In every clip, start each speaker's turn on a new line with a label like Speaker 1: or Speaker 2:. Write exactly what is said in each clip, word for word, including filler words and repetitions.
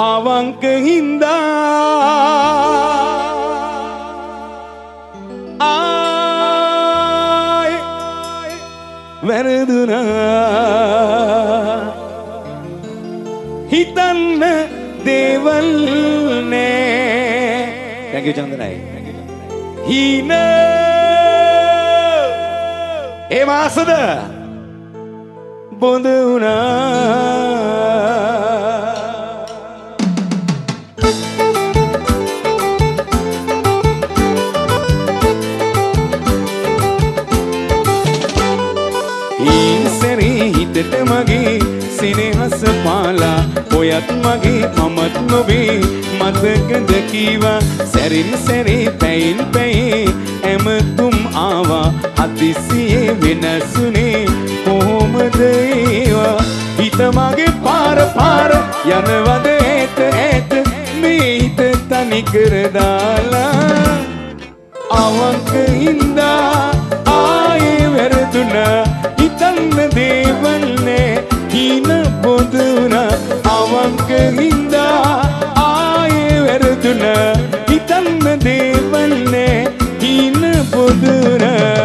Speaker 1: අවංක හින්දා ආයි වැරදුනා හිතන්න දේවල් නෑ. thank you චන්දනයි. හීන ඒ මාසද බොඳ වුණා. හිතට මගේ සිනහස පාලා ඔයත් මගේ මමත් නොබේ මතකද කීවා සැරින් සැරේ පැයින් පැයේ ඇමතුම් ආවා හදිසියේ වෙනසුනේ කොහොමද ඒවා හිත මගේ පාර පාර යනවද ඇත ඇත මේ හිත තනි කර දාලා අවංක හින්දා ආයේ වැරදුනා හිතන්න දේවල් නෑ හීන බොඳුනා අවංක හින්දා ආයේ වැරදුනා හිතන්න දේවල් නෑ හීන බොඳුනා.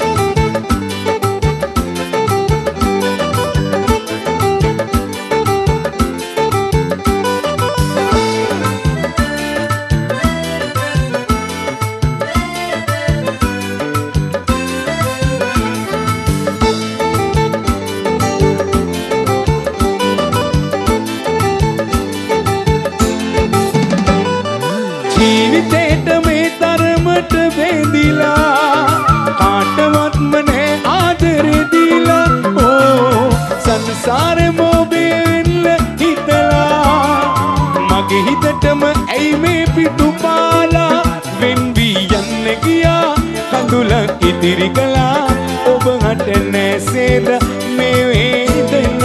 Speaker 1: ජීවිතේට මේ තරමට බැඳිලා කාටවත්ම නෑ ආදරේ දීලා ඕ සංසාරේ මොබේ වෙන්න හිතලා මගේ හිතටම ඇයි මේ පිටු පාලා වෙන් වී යන්න ගියා කඳුල ඉදිරි කළා ඔබ හට නැසේද මේ වේදන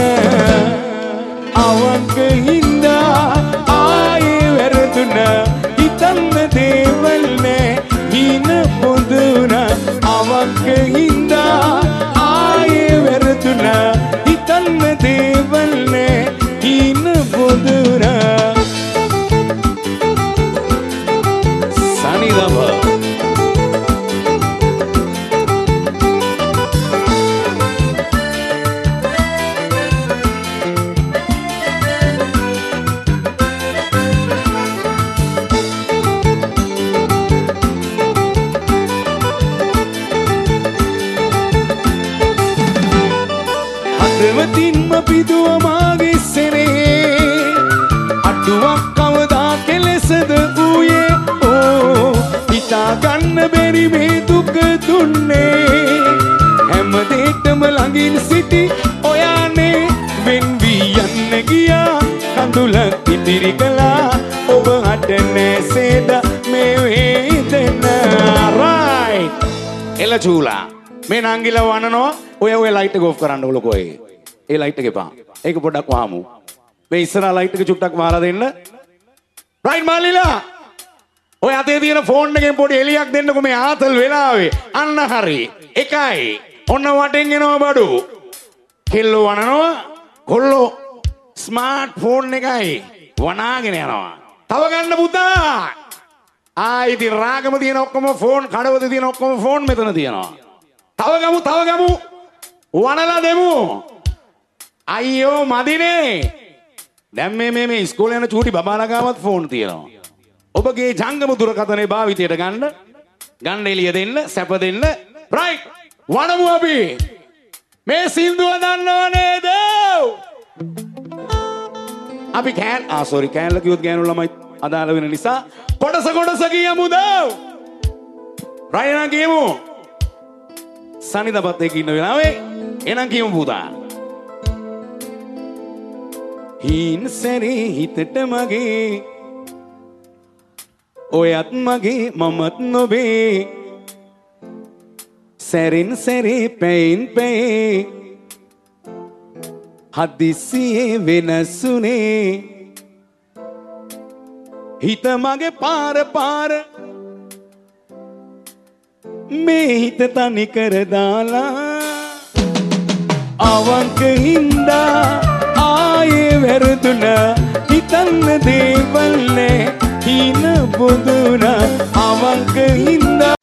Speaker 1: අවංක හින්දා ආයේ වැරදුනා හිතන්න දේවල් නෑ හීන බොඳුනා අවංක හින්දා ආයේ වැරදුනා හිතන්න දේවල් නෑ හීන බොඳුනා. සනිදම හදවතින්ම පිදුව මාගේ සෙනෙහේ අඩුවක් කවදා කෙලෙසද වූයේ ඕ හිතා ගන්න බැරි මේ දුක දුන්නේ හැම දෙයකම ළඟින් සිටි ඔයානේ වෙන් වී යන්න ගියා කඳුල ඉදිරි කළා ඔබ හට නැසේද මේ වේදන. රයිට් එල චූලා මේ නංගිලා වනනවා ඔය ඔය ලයිට් එක ඔෆ් කරන්න ඔලකෝ ඒ ඒ ලයිට් එක එපා ඒක පොඩ්ඩක් වහමු මේ ඉස්සරහා ලයිට් එක චුට්ටක් වහලා දෙන්න. රයිට් මාලිලා ඔය අතේ තියෙන ෆෝන් එකෙන් පොඩි එලියක් දෙන්නකෝ මේ ආතල් වෙලාවේ අන්න හරි එකයි ඔන්න වටෙන් එනවා බඩු කෙල්ලෝ වනනවා කොල්ලෝ ස්මාර්ට් ෆෝන් එකයි වනාගෙන යනවා. තව ගන්න පුතා ආ ඉතින් රාගම තියෙන ඔක්කොම ෆෝන් කඩවත තියෙන ඔක්කොම ෆෝන් මෙතන තියෙනවා. තව ගමු තව ගමු වනලා දෙමු. අයියෝ මදිනේ දැන් මේ මේ මේ ඉස්කෝලේ යන චූටි බබාලා ගාවත් ෆෝන් තියෙනවා. ඔබගේ ජංගම දුරකථනයේ භාවිතයට ගන්න ගන්න එළිය දෙන්න සැප දෙන්න. රයිට් වනමු අපි මේ සින්දුව දන්නව නේද? අපි කෑන් ආ සෝරි කෑන්ල කිව්වොත් ගෑනු ළමයි අදාළ වෙන නිසා කොටස කොටස කියමුද? රයිට් නම් කියමු. සනිදපත් එක්ක ඉන්න වෙලාවේ එනම් කියමු පුතා. හීන සැරේ හිතට මගේ ඔයත් මගේ මමත් නොබේ සැරින් සැරේ පැයින් පැයේ හදිසියේ වෙනසුනේ හිත මගේ පාර පාර මේ හිත තනි කර දාලා අවංක හින්දා ආයේ වැරදුනා හිතන්න දේවල් නෑ හීන බොදුනා අවංක හින්දා